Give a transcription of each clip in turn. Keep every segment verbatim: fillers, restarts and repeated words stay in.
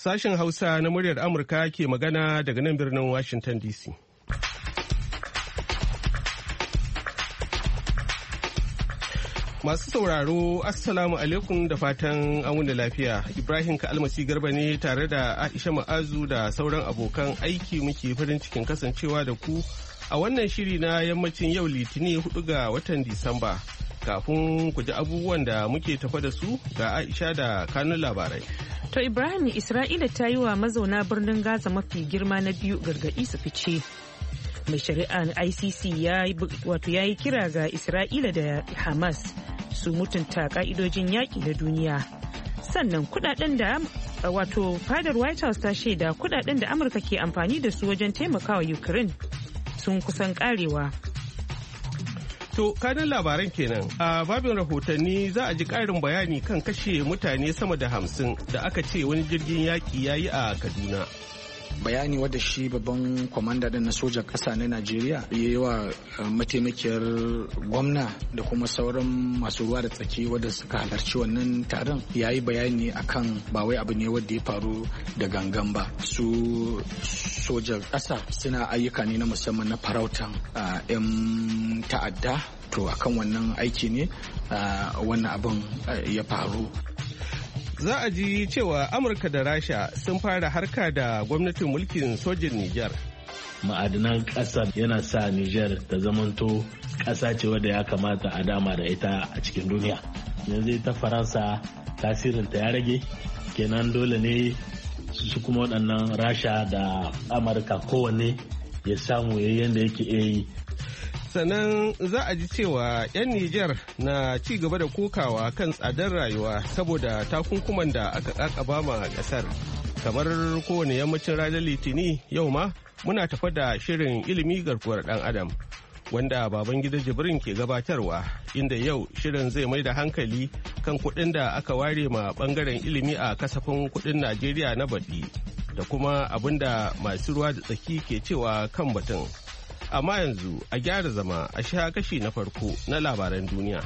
Sashen Hausa na muryar Amurka ke magana daga nan birnin Washington D C. Masu sauraro, Assalamu alaikum da fatan an wuni lafiya. Ibrahim Ka'almasi Garba ne tare da Aisha Ma'azu da sauran abokan aiki muke farin cikin kasancewa da ku a wannan shiri na yammacin yau Litinin hudu ga watan Disamba. Kafin ku ji abubuwan da muke tafa da su ga Aisha da kanun labarai. To Ibrahim, Isra'ila ta yi wa mazauna birnin Gaza mafi girma na biyu gargaɗi su fice. Mai shari'ar I C C ya yi kira ga Isra'ila da Hamas su mutunta ka'idojin yaƙi na duniya. Sannan kudaden da wato fadar White House ta shaida kudaden da Amurka ke amfani da su wajen taimakawa Ukraine sun kusan karewa. To, kanin labaran kenan a babin rahotanni za a ji ƙarin bayani kan kashe mutane sama da hamsin da aka ce wani jirgin yaƙi ya yi a Kaduna. Bayani wadda shi babban kwamanda din na sojan ƙasa na Najeriya ya yi wa mataimakiyar gwamna da kuma sauran masu ruwa da tsaki wadda suka halarci wannan taron ya yi bayani akan ba wai abu ne wadda ya faru da gangan ba. Su sojan ƙasa suna ayyuka ne na musamman na farautan 'yan ta'adda, to akan wannan aiki ne wannan abin ya faru. Za a ji cewa Amurka da Rasha sun fara harka da gwamnatin mulkin sojin Nijar. Ma'adanan ƙasar yana sa Nijar ta zamanto ƙasa ce wadda ya kamata a dama da ita a cikin duniya. Yanzu ita Faransa tasirinta ya rage, kenan dole ne su kuma waɗannan Rasha da Amurka kowanne ya samu yayin da yake yi. Sannan za a ji cewa 'yan Nijar na ci gaba da kokawa kan tsadar rayuwa saboda takunkuman da aka kakaba ma kasar. Kamar kowane yammacin ranar Litini yau ma muna tafa da shirin ilimi garkuwar ɗan adam wanda Babangida Jibrin ke gabatarwa, inda yau shirin zai mai da hankali kan kuɗin da aka ware ma ɓangaren ilimi a kasafin kuɗin Najeriya na baɗi da kuma abin da masu ruwa da tsaki ke cewa kan batun. Amma yanzu a gyara zama a sha kashi na farko na labaran duniya.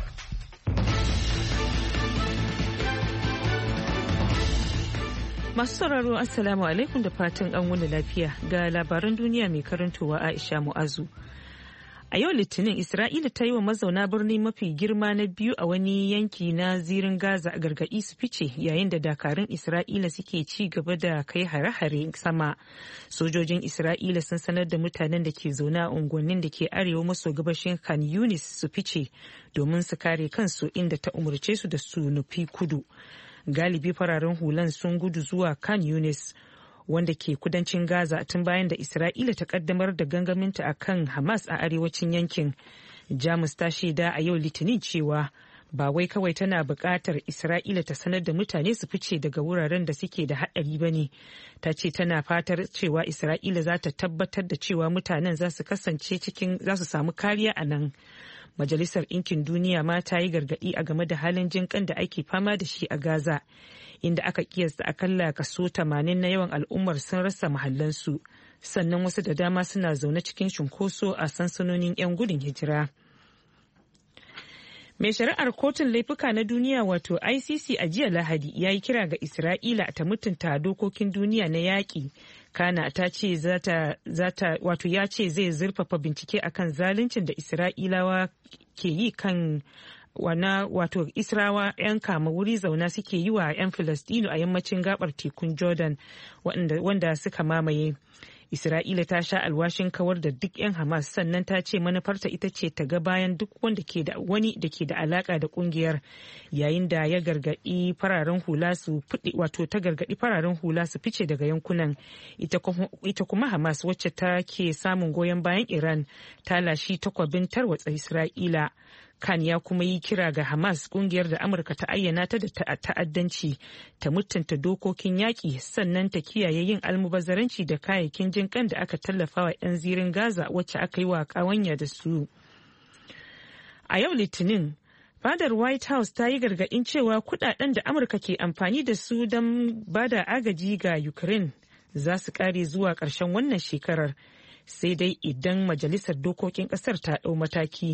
Masu sauraro Assalamu alaikum da fatan an wuni lafiya ga labaran duniya mai karantowa Aisha Mu'azu. A yau Litinin Isra'ila ta yi wa mazauna birni mafi girma na biyu a wani yanki na zirin Gaza a gargaɗi su fice yayin da dakarun Isra'ila suke ci gaba da kai hare-hare sama. Sojojin Isra'ila sun sanar da mutanen da ke zaune a unguwannin da ke arewa maso gabashin Khan Yunis su fice domin su kare kansu, inda ta umarce su da su nufi kudu. Galibi fararen hulan sun gudu zuwa Khan Yunis, wanda ke kudancin Gaza, tun bayan da Isra'ila ta kaddamar da gangaminta a kan Hamas a arewacin yankin. Jamus ta shaida a yau Litinin cewa ba wai kawai tana buƙatar Isra'ila ta sanar da mutane su fice daga wuraren da suke da haɗari ba ne. Ta ce tana fatar cewa Isra'ila za ta tabbatar da cewa mutanen za su kasance cikin za su samu kariya a nan. Majalisar Ɗinkin Duniya ma ta yi gargaɗi a game da halin jinƙan da ake fama da shi a Gaza, inda aka kiyasta akalla kaso tamanin na yawan al'ummar sun rasa mahallansu, sannan wasu da dama suna zaune cikin cunkoso a sansanonin 'yan gudun hijira. Mai shari'ar kotun laifuka na duniya wato I C C a jiya Lahadi ya yi kira ga Isra'ila ta mutunta dokokin duniya na yaƙi. Kana ta ce zata zata wato ya ce zai zurfafa bincike akan zaluncin da Isra'ilawa ke yi kan wana wato Israwa 'yan kama wuri zauna suke yi wa 'yan Filistinu a yammacin gabar tekun Jordan wanda suka mamaye. Isra'ila ta sha alwashin kawar da duk 'yan Hamas, sannan ta ce manufarta ita ce ta ga bayan duk wanda ke da wani da ke da alaka da kungiyar, yayin da ya gargadi fararen hula su fudi wato ta gargadi fararen hula su fice daga yankunan. Ita kuma Hamas, wacce ta ke samun goyon bayan Iran, ta lashi takwabin tarwatsa Isra'ila. Khan ya kuma yi kira ga Hamas, kungiyar da Amurka ta ayyana ta da ta'addanci, ta mutunta dokokin yaƙi, sannan ta kiyaye yin almubazzaranci da kayayyakin jin kan da aka tallafa wa 'yan zirin Gaza wacce aka yi wa ƙawanya da su. A yau Litinin, fadar White House ta yi gargaɗin cewa kudaden da Amurka ke amfani da su don bada agaji ga Ukraine za su ƙare zuwa ƙarshen wannan shekarar, sai dai idan Majalisar Dokokin ƙasar ta ɗau mataki.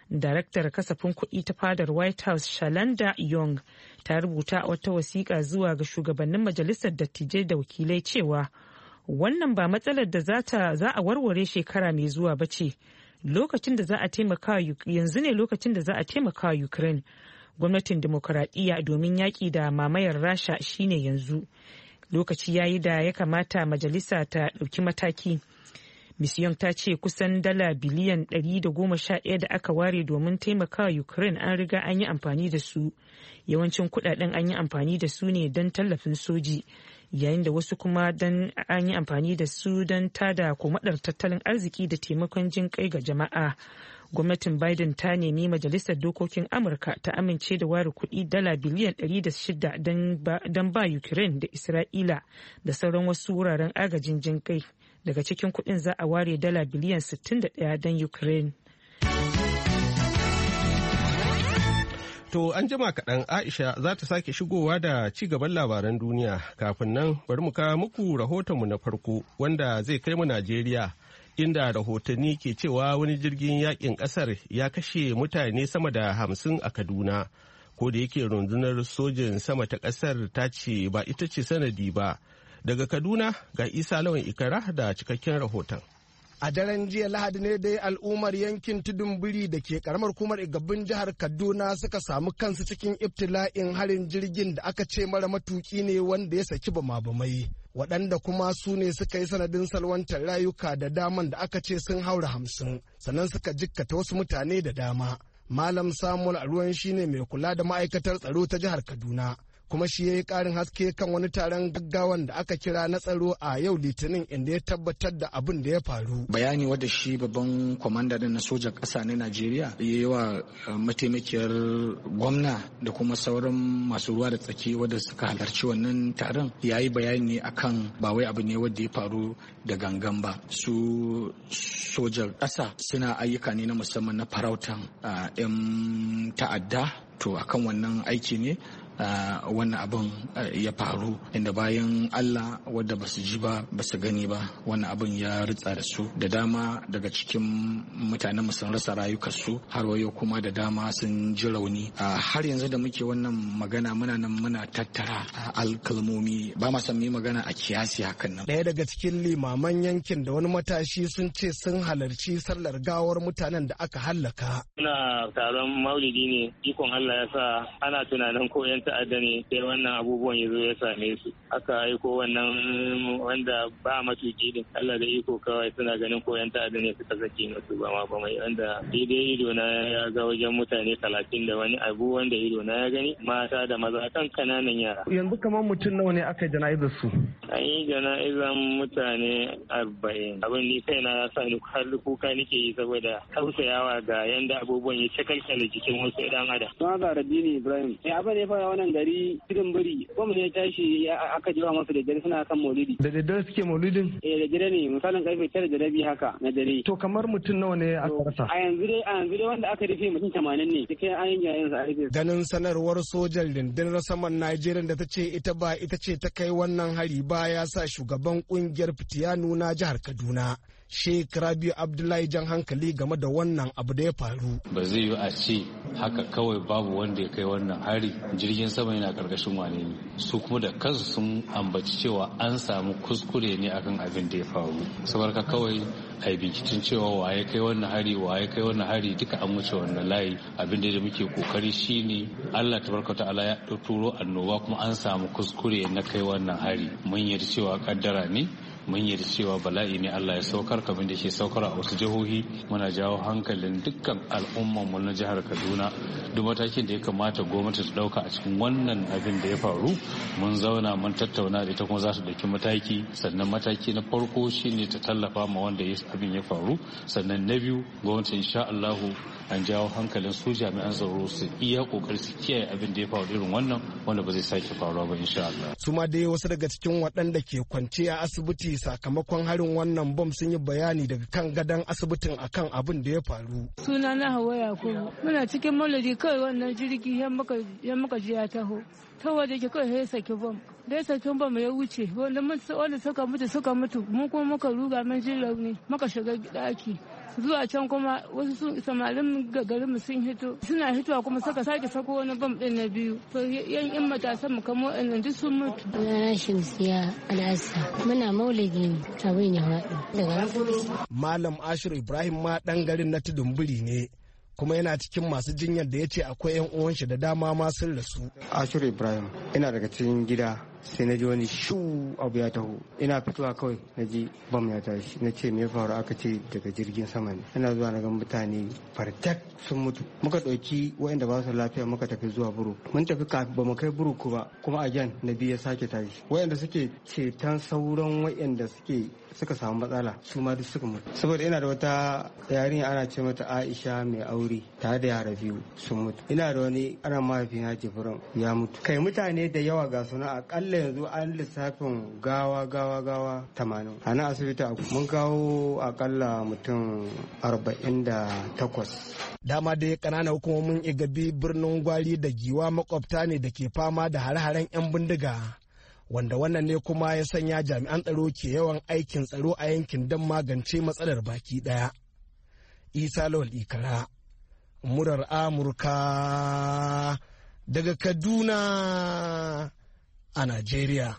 Daraktar kasafin kuɗi ta fadar White House Shalanda Young ta rubuta a wata wasiƙa zuwa ga shugabannin majalisar dattijai da wakilai cewa wannan ba matsalar da za a warware shekara mai zuwa ba ce. Lokacin da za a taimaka yanzu ne lokacin da za a taimaka Ukraine. Gwamnatin demokuraɗiyya domin yaƙi da mamayar Rasha shine yanzu. Lokaci yayi da ya kamata majalisa ta ɗauki mataki. Miss Young ta ce kusan dala biliyan ɗari da goma sha ɗaya da aka ware domin taimakawa Ukraine an riga an yi amfani da su. Yawancin kuɗaɗen an yi amfani da su ne don tallafin soji, yayin da wasu kuma don an yi amfani da su don tada komadar tattalin arziki da taimakon jin kai ga jama'a. Gwamnatin Biden ta nemi Majalisar Dokokin Amurka ta amince da ware kuɗi dala biliyan ɗari da shida don ba Ukraine da Isra'ila da sauran wasu wuraren agajin jin kai. Daga cikin kuɗin za a ware dala biliyan sittin da ɗaya don Ukraine. To an jima kaɗan Aisha za ta sake shigowa da ci gaban labaran duniya. Kafin nan bari mu kawo muku rahotonmu na farko wanda zai kai mu Najeriya, inda rahotanni ke cewa wani jirgin yakin ƙasar ya kashe mutane sama da hamsin a Kaduna. Ko da yake rundunar sojin sama ta ƙasar ta ce ba ita ce sanadi ba. Daga Kaduna ga Isa Lawan Ikara da cikakken rahoton. A daren jiya Lahadi ne dai al'ummar yankin tudun biri da ke karamar kumar Igabin jihar Kaduna suka samu kansu cikin ibtila'in harin jirgin da aka ce mara matuki ne wanda ya saki bama-bamai. Waɗanda kuma su ne suka yi sanadin salwantar rayuka da daman da aka ce sun haura hamsin, sannan suka jikkata wasu mutane da dama. Malam Samuel Aruwan shine mai kula da ma'aikatar tsaro ta jihar Kaduna. Kuma shi ya yi ƙarin haske kan wani taron gaggawan da aka kira na tsaro a yau Litinin, inda ya tabbatar da abin da ya faru. Bayani wadda shi babban kwamanda na sojan ƙasa na Najeriya ya yi wa mataimakiyar gwamna da kuma sauran masu ruwa da tsaki wadda suka halarci wannan taron, ya yi bayani akan ba wai abu ne wadda ya faru da gangan ba. Su sojan ƙasa suna ayyuka ne na musamman na farautan 'yan ta'adda. To akan wannan aiki ne Uh, wannan abin uh, ya faru, inda bayan Allah wadda ba su ji ba ba su gani ba wannan abin ya ritsa da su da dama daga cikin mutanen sun rasa rayukansu, har wayo kuma da dama sun ji rauni. Uh, har yanzu da muke wannan magana muna nan muna tattara uh, alkalmomi, ba ma san mu magana a kiyasi hakan nan. Daya daga cikin limaman yankin da wani matashi sun ce sun halarci sallar gawar mutanen da aka hallaka. Ina taron maulidi ne, ikon Allah ya sa ana tunanin ko yan ta'adda ne sai wannan abubuwan ya zo ya same su, aka aiko wannan wanda ba matuki din, Allah da iko kawai suna ganin ko yan ta'adda ne suka sake musu ba ma ba mai, wanda daidai ido na ya ga wajen mutane talatin da wani abu wanda ido na ya gani, mata da maza kan kananan yara. Yanzu kamar mutum nawa ne aka jana'izar su? An yi jana'izar mutane arba'in. Abin ni kaina ya sa ni har kuka nake yi saboda tausayawa ga yanda abubuwan ya cakalkale jikin wasu idan adam. Sun ga Rabini Ibrahim. Eh abin ya fara wannan gari tudun biri. Kuma ne tashi aka jira masu da dare suna kan maulidi. Da daddare suke maulidin? Eh da dare ne, misalin karfe tara da rabi haka na dare. To kamar mutum nawa ne aka rasa? A yanzu dai a yanzu dai wanda aka rufe mutum tamanin ne. Cikin an yi yayin sa a rufe. Ganin sanarwar sojan rundunar saman Najeriya da ta ce ita ba ita ce ta kai wannan hari ba ya sa shugaban kungiyar Fitiyanu na jihar Kaduna, Sheikh Rabi Abdullahi, jan hankali game da wannan abu da ya faru. Ba zai yi a ce haka kawai babu wanda ya kai wannan hari, jirgin sama yana karkashin wane ne. Su kuma da kansu sun ambaci cewa an samu kuskure ne akan abin da ya faru. Saboda kawai a yi binciken cewa waye kai wannan hari waye kai wannan hari duka an wuce wannan layi. Abin da muke kokari shine Allah tabaraka ta'ala ya turo annoba kuma an samu kuskure na kai wannan hari. Mun yarda cewa kaddara ne, mun yarda cewa bala'i ne Allah ya saukar kamar da ke saukar a wasu jihohi. Muna jawo hankalin dukkan al'umman mu na jihar Kaduna, duk matakin da ya kamata gwamnati ta dauka a cikin wannan abin da ya faru mun zauna mun tattauna da ita kuma za su dauki mataki. Sannan mataki na farko shine ta tallafa ma wanda abin ya faru, sannan na biyu gwamnati insha Allah an jawo hankalin su jami'an tsaro su iya kokari su kiyaye abin da ya faru irin wannan wanda ba zai sake faruwa ba insha Allah. Su ma dai wasu daga cikin waɗanda ke kwance a asibiti sakamakon harin wannan bom sun yi bayani daga kan gadon asibitin akan abin da ya faru. Suna na Hauwa Yakubu. Muna cikin maulidi kawai wannan jirgi yan muka ji ya taho. saboda yake kawai sai saki bom dai sakin bom ya wuce wanda wanda suka mutu suka mutu mu kuma muka ruga mun ji rauni muka shiga daki zuwa can kuma wasu samarin garin mu sun hito suna hitowa kuma suka sake sako wani bom din na biyu to yan yan matasan mu kamar wannan duk sun mutu. Na Shamsiya Al'asa muna maulidi ne abin ya haɗu daga Malam Ashir Ibrahim ma dan garin na Tudunburi ne kuma yana cikin masu jinyar da ya ce akwai yan uwan shi da dama ma sun rasu. Ashir Ibrahim ina daga cikin gida sai na ji wani shu abu ya taho ina fitowa kawai na ji bam ya tashi na ce me ya faru aka ce daga jirgin sama ne ina zuwa na ga mutane fartak sun mutu muka ɗauki waɗanda ba su lafiya muka tafi zuwa buru mun tafi ba mu kai buru ba kuma a jan na biyu ya sake tashi waɗanda suke ceton sauran waɗanda suke suka samu matsala su ma duk suka mutu saboda ina da wata yarinya ana ce mata Aisha mai aure tare da yara biyu sun mutu ina da wani ana mahaifina Jibrin ya mutu kai mutane da yawa ga suna akalla yanzu an lissafin gawa gawa gawa tamanin a nan asibiti mun kawo akalla mutum arba'in da takwas. Dama dai ƙananan hukumomin Igabi birnin Gwari da Giwa makwabta ne da ke fama da hare-haren 'yan bindiga wanda wannan ne kuma ya sanya jami'an tsaro ke yawan aikin tsaro a yankin don magance matsalar baki ɗaya. Isa Lawal Ikara, murar Amurka daga Kaduna a Najeriya.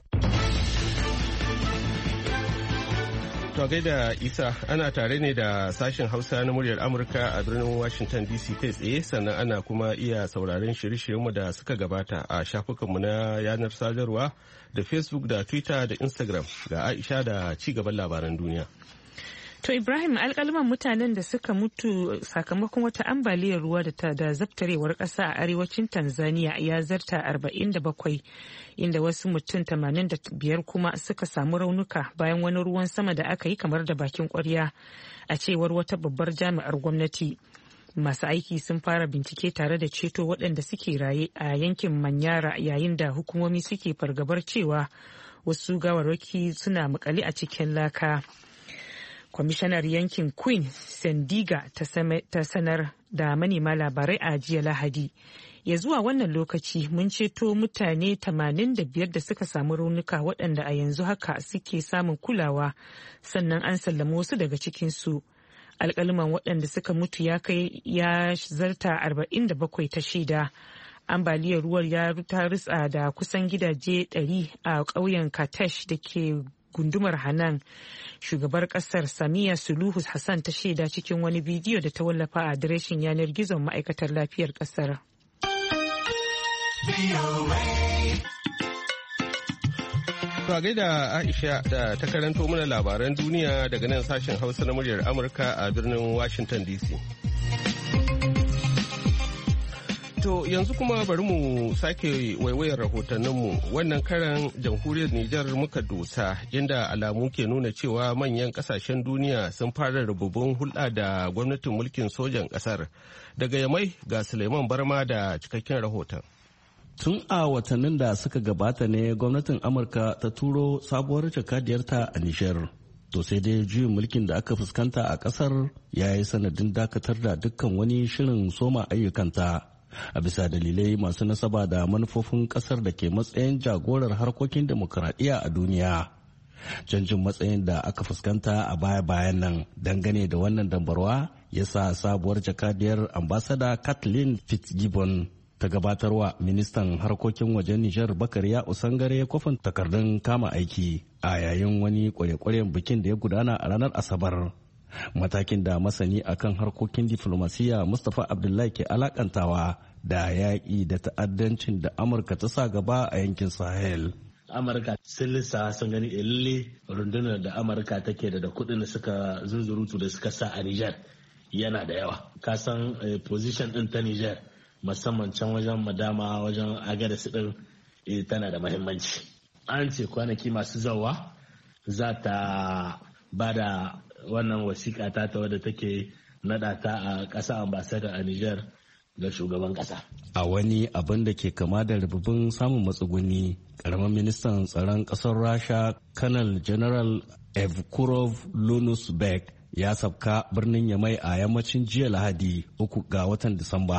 To gaida Isa ana tare ne da sashen Hausa na muryar Amurka a birnin Washington D C kai tsaye sannan ana kuma iya sauraron shirye-shiryenmu da suka gabata a shafukanmu na yanar sadarwa da Facebook da Twitter da Instagram ga Aisha da ci gaban labaran duniya. To Ibrahim alkalman mutanen da suka mutu sakamakon wata ambaliyar ruwa da ta da zabtarewar ƙasa a arewacin Tanzania ya zarta arba'in da bakwai inda wasu mutum tamanin da biyar kuma suka samu raunuka bayan wani ruwan sama da aka yi kamar da bakin ƙwarya a cewar wata babbar jami'ar gwamnati. Masu aiki sun fara bincike tare da ceto waɗanda suke raye a yankin Manyara yayin da hukumomi suke fargabar cewa wasu gawarwaki suna makale a cikin laka. Kwamishinar yankin Queen Sendiga ta sanar da manema labarai a jiya Lahadi. Ya zuwa wannan lokaci mun ceto mutane tamanin da biyar da suka samu raunuka waɗanda a yanzu haka suke samun kulawa sannan an sallama wasu daga cikinsu. Alƙaliman waɗanda suka mutu ya kai ya zarta arba'in da bakwai ta shida. Ambaliyar ruwar ya ta ritsa da kusan gidaje ɗari a ƙauyen Katesh da ke gundumar Hanan. Shugabar kasar Samiya Suluhu Hassan ta shaida cikin wani bidiyo da ta wallafa a adireshin yanar gizon ma'aikatar lafiyar kasar. To gaida Aisha da ta karanto mana labaran duniya daga nan sashen Hausa na muryar Amurka a birnin Washington D C. To yanzu kuma bari mu sake waiwayar rahotanninmu wannan karan jamhuriyar Nijar muka dosa inda alamu ke nuna cewa manyan kasashen duniya sun fara rububin hulɗa da gwamnatin mulkin sojan ƙasar. Daga Yamai ga Suleiman Barma da cikakken rahoton. Tun a watannin da suka gabata ne gwamnatin Amurka ta turo sabuwar jakadiyarta a Nijar. To sai dai juyin mulkin da aka fuskanta a ƙasar ya yi sanadin dakatar da dukkan wani shirin soma ayyukanta. A bisa dalilai masu nasaba da manufofin kasar da ke matsayin jagorar harkokin demokuraɗiyya a duniya. Canjin matsayin da aka fuskanta a baya-bayan nan dangane da wannan dambarwa ya sa sabuwar jakadiyar ambasada Kathleen Fitzgibbon ta gabatarwa ministan harkokin wajen Nijar Bakariya Usangare kofin takardun kama aiki a yayin wani kware-kwaren bikin da ya gudana a ranar Asabar. Matakin da masani akan harkokin diflomasiyya Mustapha Abdullahi ke alakantawa da yaƙi da ta'addancin da Amurka ta sa gaba a yankin Sahel. Amurka sun lissa sun gani lalle rundunar da Amurka take da da kuɗin da suka zunzurutu da suka sa a Nijar yana da yawa. Ka san position ɗin ta Nijar musamman can wajen madama wajen agadas ɗin tana da mahimmanci. An ce kwanaki masu zawa za ta ba da wannan wasiƙa ta ta wadda take naɗa ta a ƙasa ambasada a Nijar ga shugaban ƙasa. A wani abin da ke kama da rububin samun matsuguni, ƙaramin ministan tsaron ƙasar Rasha, Colonel General Evkurov Lunusbek ya sabka birnin Yamai a yammacin jiya Lahadi uku ga watan Disamba.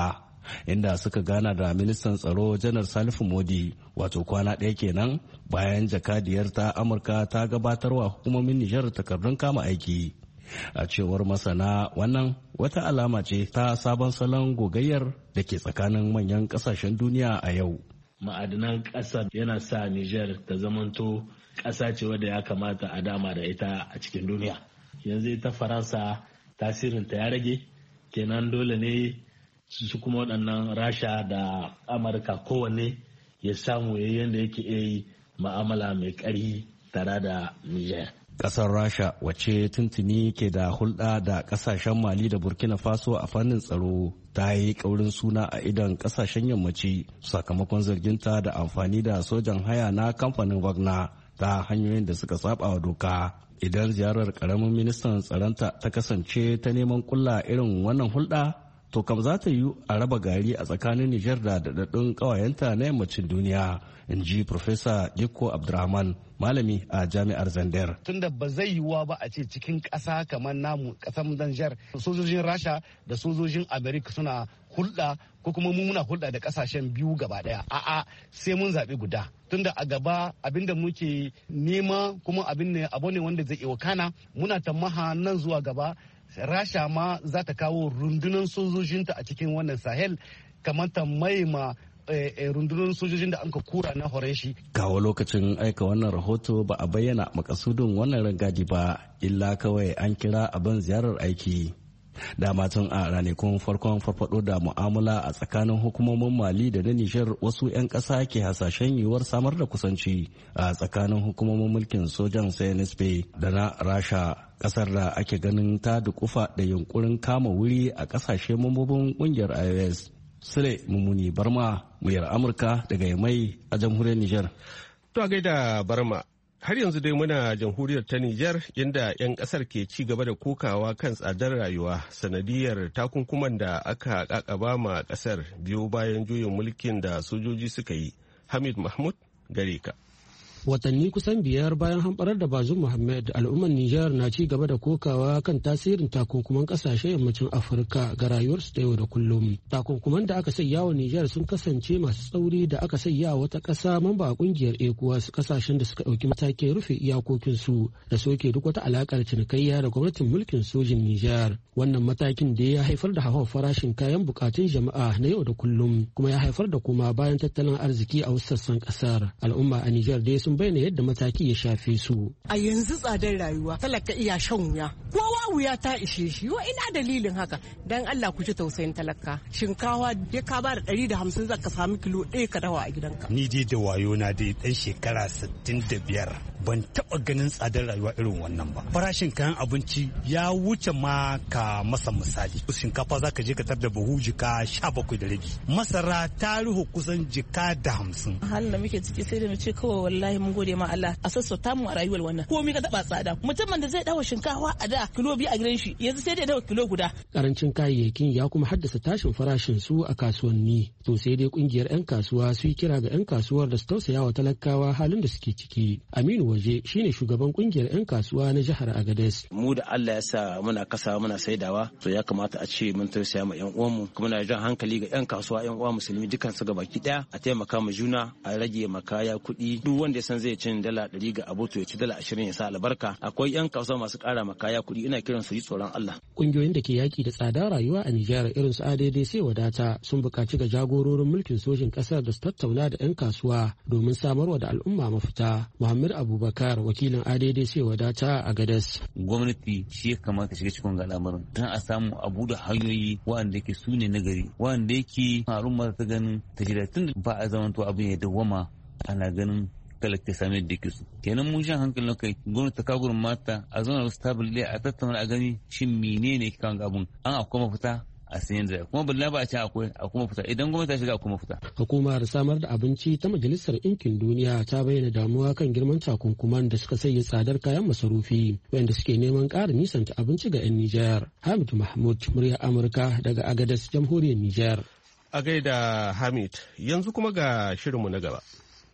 inda suka gana da ministan tsaro janar Salifu Modi wato kwana ɗaya kenan bayan jakadiyar ta Amurka ta gabatarwa hukumomin Nijar takardun kama aiki. A cewar masana wannan wata alama ce ta sabon salon gogayyar da ke tsakanin manyan ƙasashen duniya a yau. Ma'adanan ƙasar yana sa Nijar ta zamanto ƙasa ce wadda ya kamata a dama da ita a cikin duniya. Yanzu ita Faransa tasirinta ya rage, kenan dole ne su kuma waɗannan Rasha da Amurka kowanne ya samu yayin da yake yi ma'amala mai ƙarfi tare da Nijar. Ƙasar Rasha wacce tuntuni ke da hulɗa da ƙasashen Mali da Burkina Faso a fannin tsaro ta yi ƙaurin suna a idon ƙasashen yammaci sakamakon zarginta da amfani da sojan haya na kamfanin Wagner ta hanyoyin da suka saba wa doka. Idan ziyarar ƙaramin ministan tsaronta ta kasance ta neman ƙulla irin wannan hulɗa, to kam za ta yi a raba gari a tsakanin Nijar da daɗaɗɗun ƙawayenta na yammacin duniya, in ji Profesa Dikko Abdurrahman, malami a jami'ar Zandar. Tunda ba zai yiwuwa ba a ce cikin ƙasa kamar namu ƙasar Nijar sojojin Rasha da sojojin Amerika suna hulɗa ko kuma mu muna hulɗa da ƙasashen biyu gaba ɗaya. A'a sai mun zaɓi guda. Tunda a gaba abinda muke nema kuma abin ne abu ne wanda zai iya wakana, muna tamaha nan zuwa gaba Rasha ma za ta kawo rundunar sojojinta a cikin wannan Sahel kamar ta maima rundunar sojojin da an ka kura na Horeshi. Kawo lokacin aika wannan rahoto ba a bayyana makasudin wannan rangadi ba, illa kawai an kira abin ziyarar aiki. Dama tun a ranakun farkon farfado da mu'amala a tsakanin hukumomin Mali da na Nijar, wasu 'yan ƙasa ke hasashen yiwuwar samar da kusanci a tsakanin hukumomin mulkin sojan C N S P da na Rasha, ƙasar da ake ganin ta dukufa da yunkurin kama wuri a ƙasashe mambobin ƙungiyar I O S. Sule Mumuni Barma, muryar Amurka daga Yamai a jamhuriyar Nijar. To a gaida Barma. Har yanzu dai muna jamhuriyar ta Nijar, inda 'yan kasar ke ci gaba da kokawa kan tsadar rayuwa sanadiyar takunkuman da aka kakaba ma kasar biyo bayan juyin mulkin da sojoji suka yi. Hamid Mahmud gare ka. Watanni kusan biyar bayan hamɓarar da Bazoum Mohamed, al'ummar Nijar na ci gaba da kokawa kan tasirin takunkuman ƙasashen yammacin Afirka ga rayuwarsu ta yau da kullum. Takunkuman da aka sayya wa Nijar sun kasance masu tsauri da aka sayya wata ƙasa mamba a ƙungiyar ECOWAS, ƙasashen da suka ɗauki matakin rufe iyakokinsu da soke duk wata alaƙar cinikayya da gwamnatin mulkin sojin Nijar. Wannan matakin da ya haifar da hauhawar farashin kayan buƙatun jama'a na yau da kullum, kuma ya haifar da kuma bayan tattalin arziki a wasu sassan ƙasar. Al'umma a Nijar dai sun bayyana yadda mataki ya shafe su. A yanzu tsadar rayuwa talaka iya shan wuya, kowa wuya ta ishe shi. Yo ina dalilin haka, dan Allah ku ji tausayin talaka. Shinkawa dai ka ba da ɗari da hamsin za ka sami kilo ɗaya ka dawa a gidanka. Ni dai da wayo na dai ɗan shekara sittin da biyar ban taɓa ganin tsadar rayuwa irin wannan ba. Farashin kayan abinci ya wuce ma ka masa misali. Shinkafa za ka je ka tar da buhu jika sha bakwai da rabi. Masara ta ruhu kusan jika da hamsin. Halin da muke ciki sai da mu ce kawai wallahi mun gode ma Allah a sassauta mu a rayuwar wannan. Komai ka taba tsada. Mutumin da zai dawo shinkafa a da kilo biyu a gidan shi yanzu sai dai dawo kilo guda. Karancin kayayyakin ya kuma haddasa tashin farashin su a kasuwanni. To sai dai kungiyar 'yan kasuwa su yi kira ga 'yan kasuwar da su tausaya wa talakawa halin da suke ciki. Aminu Waje shine shugaban kungiyar 'yan kasuwa na jihar Agadez. Mu da Allah ya sa muna kasa muna saidawa, to ya kamata a ce mun tausaya ma 'yan uwanmu, kuma na jan hankali ga 'yan kasuwa 'yan uwa musulmi dukan su gabaki daya a taimaka ma juna, a rage makaya kuɗi. Duk wanda ya san zai cin dala ɗari ga abu to ya ci dala ashirin ya sa albarka. Akwai 'yan kasuwa masu ƙara makaya kuɗi, ina kiran su yi tsoron Allah. Kungiyoyin da ke yaki da tsada rayuwa a Nijar irin su A D D sai wadata sun buƙaci ga jagororin mulkin sojin ƙasar da su tattauna da 'yan kasuwa domin samarwa da al'umma mafita. Muhammad Abubakar wakilin A D D sai wadata a Gadas. Gwamnati shi ya kamata shiga cikin al'amarin don a samu abu da hanyoyi waɗanda yake su ne nagari, waɗanda yake al'umma ta ganin ta jira tun ba a zamanto abin ya dawwama ana ganin talaka same da yake su. Kenan mun shan hankalin kai gwamnati ta kawo gurin mata a zauna da stable a tattauna a gani shin menene yake kan abun, an akwai mafita a sayan da kuma balla ba a ce akwai akwai mafita idan gwamnati ta shiga akwai mafita. Hukumar samar da abinci ta Majalisar Ɗinkin Duniya ta bayyana damuwa kan girman takunkuman da suka sanya tsadar kayan masarufi wanda suke neman ƙara nisanta abinci ga 'yan Nijar. Hamid Mahmud, murya Amurka daga Agadez, Jamhuriyar Nijar. A gaida Hamid, yanzu kuma ga shirinmu na gaba.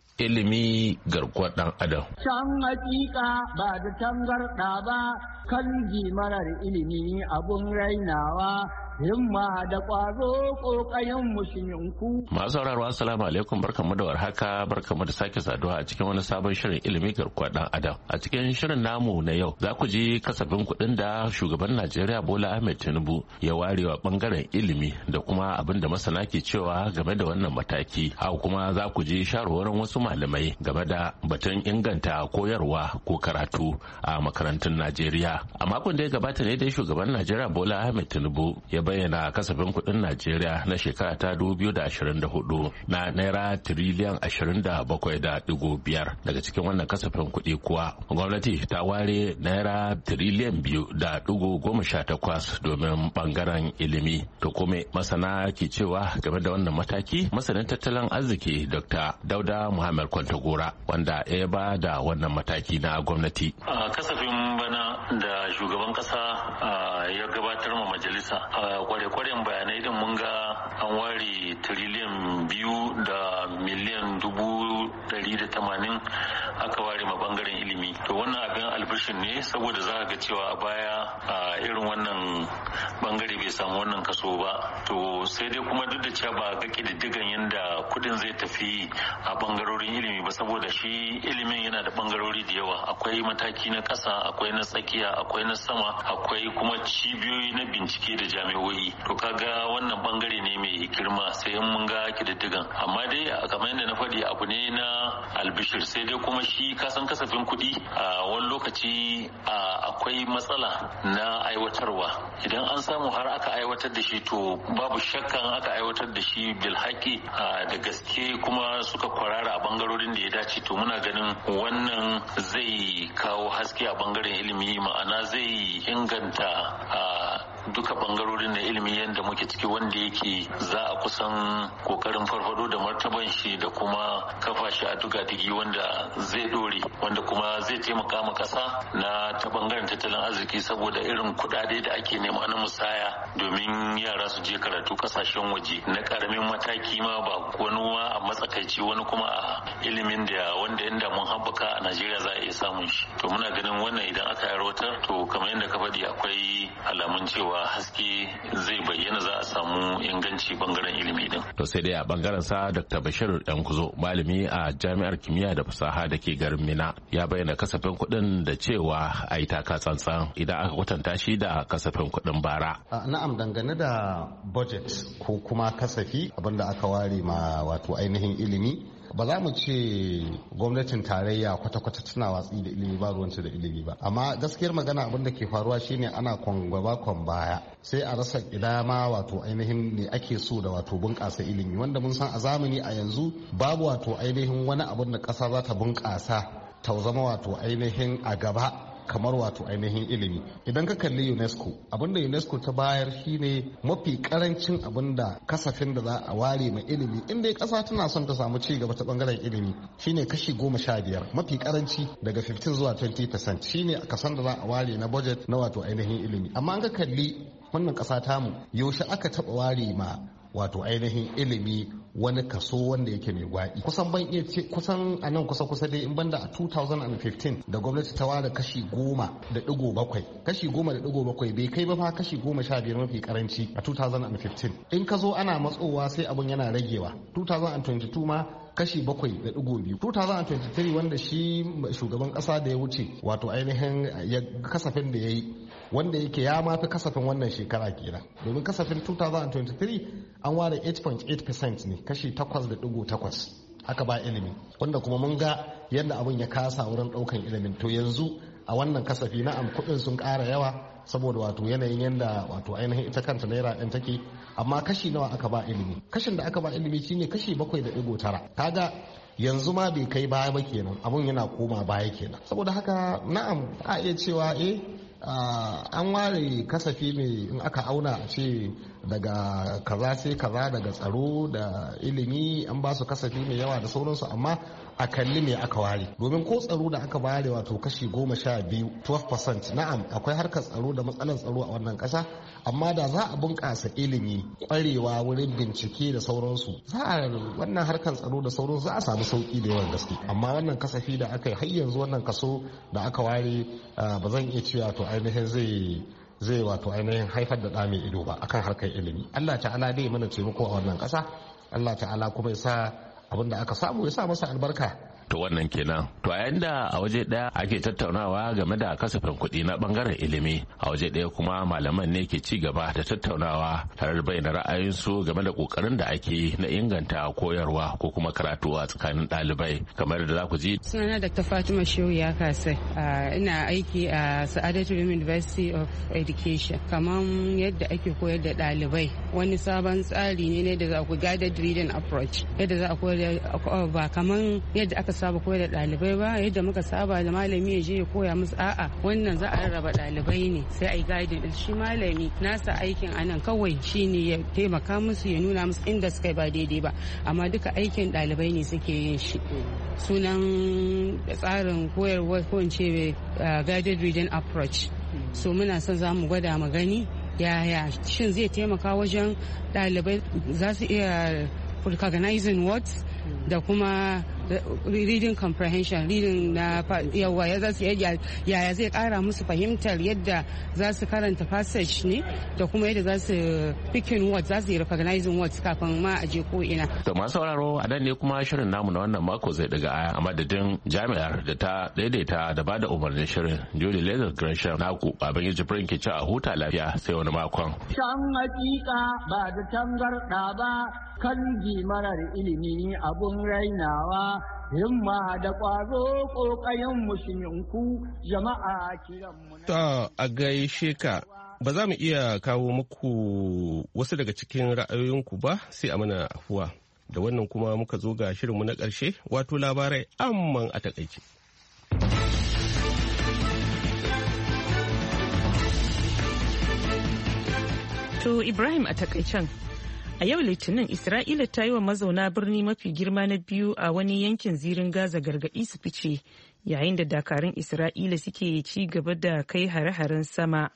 Ilimi garkuwar ɗan adam. Can hakika ba da tangarɗa ba, kan marar ilimi abun rainawa himma da ƙwazo ƙoƙayen musulminku. Masu sauraro assalamu alaikum barkamu da warhaka barkamu da sake saduwa a cikin wani sabon shirin ilimi garkuwa dan adam. A cikin shirin namu na yau za ku ji kasafin kuɗin da shugaban Najeriya Bola Ahmed Tinubu ya warewa bangaren ilimi da kuma abin da masana ke cewa game da wannan mataki. Haka kuma za ku ji shawarwarin wasu malamai game da batun inganta koyarwa ko karatu a makarantun Najeriya. A makon da ya gabata ne dai shugaban Najeriya Bola Ahmed Tinubu ya bayyana kasafin kuɗin Najeriya na shekara ta dubu biyu da ashirin da hudu na naira tiriliyan ashirin da bakwai da digo biyar. Daga cikin wannan kasafin kuɗi kuwa gwamnati ta ware naira tiriliyan biyu da digo goma sha takwas domin bangaren ilimi. To kuma masana ke cewa game da wannan mataki? Masanin tattalin arziki Dr. Dauda Muhammad Kwantagora wanda ya ba da wannan mataki na gwamnati. A kasafin bana da shugaban kasa ya gabatar ma majalisa kware-kwaren bayanai din mun ga an ware tiriliyan biyu da miliyan dubu dari da tamanin aka ware ma bangaren ilimi. To wannan abin albishin ne saboda za ga cewa a baya a irin wannan bangare bai samu wannan kaso ba. To sai dai kuma duk da cewa ba ga kididdigan yadda kudin zai tafi a bangarorin ilimi ba saboda shi ilimin yana da bangarori da yawa. Akwai mataki na ƙasa, akwai na tsakiya, akwai na sama, akwai kuma cibiyoyi na bincike da jami'o'i. To kaga wannan bangare ne mai girma sai mun ga kididdigan. Amma dai kamar yadda na faɗi abu ne na albishir sai dai kuma shi kasan kasafin kuɗi a wani lokaci akwai matsala na aiwatarwa. Idan an samu har aka aiwatar da shi to babu shakkan aka aiwatar da shi bilhaki da gaske kuma suka kwarara a bangarorin da ya dace to muna ganin wannan zai kawo haske a bangaren ilimi, ma'ana zai inganta duka bangarorin na ilimi yadda muke ciki wanda yake za a kusan kokarin farfado da martaban shi da kuma kafa shi a duka digi wanda zai dore wanda kuma zai taimaka ma kasa na ta bangaren tattalin arziki saboda irin kudade da ake nema na musaya domin yara su je karatu kasashen waje na karamin mataki ma ba wani ma a matsakaici wani kuma a ilimin da wanda inda mun haɓaka a Najeriya za a iya samun shi. To muna ganin wannan idan aka aiwatar to kamar yadda ka faɗi akwai alamun cewa haske zai bayyana za a samu inganci bangaren ilimi din. To sai dai a bangaren sa Dr. Bashir Dankuzo malami a Jami'ar Kimiyya da Fasaha da ke garin Mina ya bayyana kasafin kuɗin da cewa a yi taka tsantsan idan aka kwatanta shi da kasafin kuɗin bara. Na'am, dangane da budget ko kuma kasafi abinda aka ware ma wato ainihin ilimi ba za mu ce gwamnatin tarayya kwata-kwata tana watsi da ilimi ba ruwanta da ilimi ba, amma gaskiyar magana abin da ke faruwa shine ana kwangwaba kwan baya sai a rasa idama wato ainihin ne ake so da wato bunƙasa ilimi wanda mun san a zamani a yanzu babu wato ainihin wani abin da ƙasa za ta bunƙasa ta zama wato ainihin a gaba kamar wato ainihin ilimi. Idan ka kalli UNESCO, abinda UNESCO ta bayar shine mafi karancin abinda kasafin da za a ware mai ilimi inda kasa tana son ta samu ci gaba ta bangaren ilimi shine kashi goma sha biyar mafi karanci daga fifteen zuwa twenty percent shine kasan da za a ware na budget na wato ainihin ilimi. Amma an ka kalli wannan kasa tamu yaushe aka taba ware ma wato ainihin ilimi wani kaso wanda yake mai gwaɗi kusan ban iya ce kusan a nan kusa kusa dai in banda a two thousand fifteen da gwamnati ta ware kashi goma da digo bakwai kashi goma da digo bakwai bai kai ba fa kashi goma sha biyar mafi karanci a two thousand fifteen in ka zo ana matsowa sai abun yana ragewa two thousand twenty-two ma kashi bakwai da digo biyu two thousand twenty-three wanda shi shugaban kasa da ya wuce wato ainihin ya kasafin da ya yi wanda yake ya mafi kasafin wannan shekara kenan domin kasafin two thousand twenty-three an ware eight point eight percent ne kashi takwas da digo takwas aka ba ilimi wanda kuma mun ga yadda abin ya kasa wurin daukan ilimin. To yanzu a wannan kasafi na'am kudin sun ƙara yawa saboda wato yanayin yadda wato ainihin ita kanta naira ɗin take, amma kashi nawa aka ba ilimi? Kashin da aka ba ilimi shine kashi bakwai da digo tara. Kaga yanzu ma bai kai baya ba kenan, abun yana koma baya kenan. Saboda haka na'am a iya cewa eh an ware kasafi ne in aka auna a ce daga kaza sai kaza, daga tsaro da ilimi an ba su kasafi mai yawa da sauransu, amma a kalli me aka ware. Domin ko tsaro da aka ware wato kashi goma sha biyu twelve percent, na'am akwai harkar tsaro da matsalar tsaro a wannan kasa, amma da za a bunƙasa ilimi, kwarewa wurin bincike da sauransu, za a wannan harkar tsaro da sauransu za a samu sauki da yawan gaske. Amma wannan kasafi da aka yi har yanzu wannan kaso da aka ware ba zan iya cewa to ainihin zai zai wato ainihin haifar da ɗa mai ido ba akan harkar ilimi. Allah ta'ala dai mana taimako a wannan ƙasa, Allah ta'ala kuma ya sa abin da aka samu ya sa masa albarka. To wannan kenan. To a yayin da a waje daya ake tattaunawa game da kasafin kuɗi na bangaren ilimi, a waje daya kuma malaman ne ke ci gaba da tattaunawa tare da bayyana ra'ayinsu game da kokarin da ake na inganta koyarwa ko kuma karatu a tsakanin ɗalibai. Kamar da za ku ji. Sunana Doctor Fatima Shehu ya kasa. Ina aiki a Sa'adatu University of Education. Kamar yadda ake koyar da ɗalibai, wani sabon tsari ne da za ku guided reading approach. Yadda za a koyar ba kamar yadda aka saba koyar da ɗalibai ba, yadda muka saba da malami ya je ya koya musu, a'a wannan za a rarraba ɗalibai ne sai a yi guiding din shi malami. Nasa aikin anan kawai shine ya taimaka musu, ya nuna musu inda suka ba daidai ba, amma duka aikin ɗalibai ne suke yin shi. Sunan tsarin koyarwa ko in ce guided reading approach. So muna son za mu gwada mu gani yaya shin zai taimaka wajen ɗalibai za su iya recognizing words da kuma reading comprehension, reading na yawa ya za su yaya zai kara musu fahimtar yadda za su karanta passage ne da kuma yadda za su picking words, za su yi recognizing words kafin ma a je ko ina. To masu sauraro a nan ne kuma shirin namu na wannan mako zai daga aya a madadin jami'ar da ta daidaita da bada umarnin shirin Julie Leather Gresham naku baban yaji Jibrin ke ci a huta lafiya sai wani makon. Can hakika ba da tangarda ba kan marar ilimi abun rainawa, himma da ƙwazo ƙoƙayen musulminku jama'a kiranmu. Ta a gaishe ka, ba za mu iya kawo muku wasu daga cikin ra'ayoyinku ba sai a mana afuwa. Da wannan kuma muka zo ga shirinmu na ƙarshe, wato labarai amman a takaice. To Ibrahim a takaicen. A yau Litinin Isra'ila ta yi wa mazauna birni mafi girma na biyu a wani yankin zirin Gaza gargaɗi su fice yayin da dakarun Isra'ila suke ci gaba da kai hare-haren sama.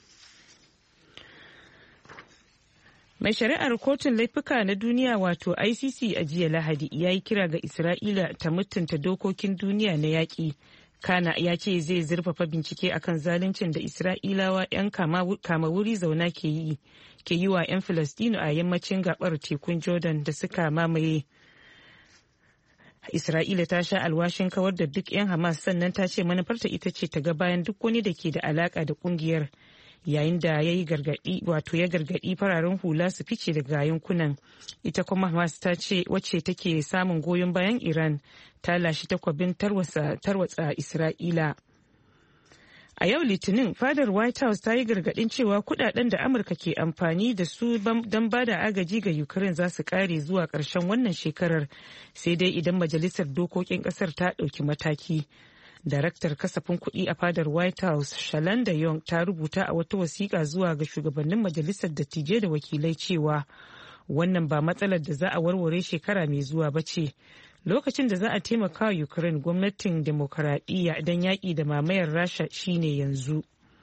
Mai shari'ar kotun laifuka na duniya wato I C C a jiya Lahadi ya yi kira ga Isra'ila ta mutunta dokokin duniya na yaƙi. Kana ya ce zai zurfafa bincike akan zaluncin da Isra'ilawa 'yan kama wuri zauna ke yi. ke yi wa 'yan Filistino a yammacin gabar tekun Jordan da suka mamaye. Isra'ila ta sha alwashin kawar da duk 'yan Hamas sannan ta ce manufarta ita ce ta ga bayan duk wani da ke da alaka da kungiyar yayin da ya yi gargadi wato ya gargadi fararen hula su fice daga yankunan. Ita kuma Hamas ta ce wacce take samun goyon bayan Iran ta lashe takwabin tarwatsa Isra'ila. A yau Litinin, fadar White House ta yi gargadin cewa kudaden da Amurka ke amfani da su don bada agaji ga Ukraine za su kare zuwa ƙarshen wannan shekarar, sai dai idan Majalisar Dokokin ƙasar ta ɗauki mataki. Daraktar kasafin kuɗi a fadar White House, Shalanda Young, ta rubuta a wata wasiƙa zuwa ga shugabannin Majalisar Dattijai da Wakilai cewa wannan ba matsalar da za a warware shekara mai zuwa ba ce. Lokacin da za a taimaka wa Ukraine, gwamnatin demokaradiyya don yaƙi da mamayar Rasha shine yanzu.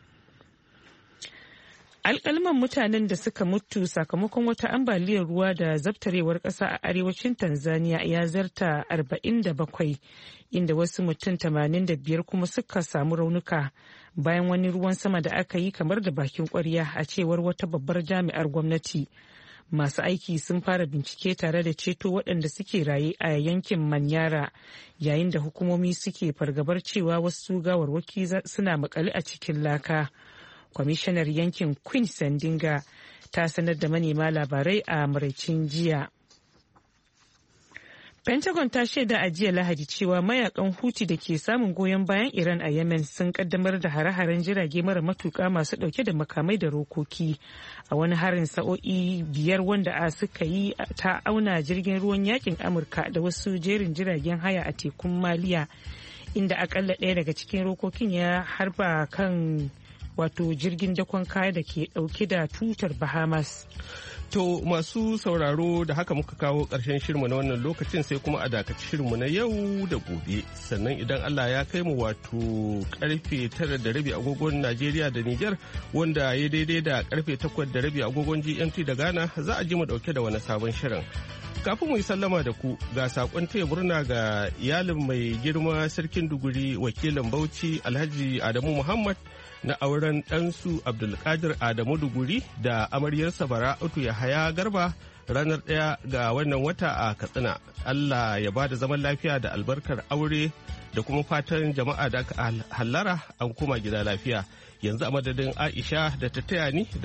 Alƙalman mutanen da suka mutu sakamakon wata ambaliyar ruwa da zabtarewar ƙasa a arewacin Tanzania ya zarta arba'in da bakwai, inda wasu mutum tamanin da biyar kuma suka samu raunuka bayan wani ruwan sama da aka yi kamar da bakin ƙwarya, a cewar wata babbar jami'ar gwamnati. Masu aiki sun fara bincike tare da ceto waɗanda suke raye a yankin Manyara, yayin da hukumomi suke fargabar cewa wasu gawarwaki suna makale a cikin laka. Kwamishinar yankin Queen Sandinga ta sanar da manema labarai a maraicin jiya. Pentagon ta shaida a jiya Lahadi cewa mayakan Houthi da ke samun goyon bayan Iran a Yemen sun kaddamar da hare-haren jirage mara matuka masu dauke da makamai da rokoki a wani harin sa'o'i biyar wanda a suka yi ta auna jirgin ruwan yakin Amurka da wasu jerin jiragen haya a tekun Maliya, inda akalla ɗaya daga cikin rokokin ya harba kan wato jirgin dakon kaya da ke dauke da tutar Bahamas. To masu sauraro da haka muka kawo ƙarshen shirinmu na wannan lokacin, sai kuma a dakaci shirinmu na yau da gobe. Sannan idan Allah ya kai mu wato karfe tara da rabi agogon Najeriya da Nijar, wanda ya daidai da karfe takwas da rabi agogon G M T da Ghana, za a ji mu dauke da wani sabon shirin. Kafin mu yi sallama da ku, ga sakon taya murna ga iyalin mai girma sarkin Duguri wakilin Bauchi Alhaji Adamu Muhammad na auren ɗansu Abdulkadir Adamu Duguri da amaryarsa Bara'atu Yahaya Garba ranar ɗaya ga wannan wata a Katsina. Allah ya ba da zaman lafiya da albarkar aure da kuma fatan jama'a da aka hallara an koma gida lafiya. Yanzu a madadin Aisha da ta taya ni